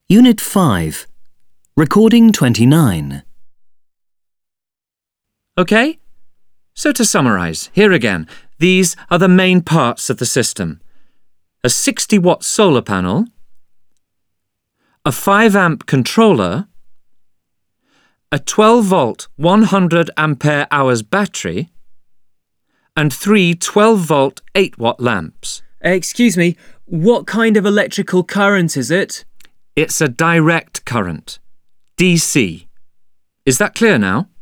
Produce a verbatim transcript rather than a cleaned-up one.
Unit five. Recording twenty-nine. OK? So to summarise, here again, these are the main parts of the system. A sixty watt solar panel, a five amp controller, a twelve volt one hundred ampere hours battery, and three twelve volt eight watt lamps. Excuse me, what kind of electrical current is it? It's a direct current, D C. Is that clear now?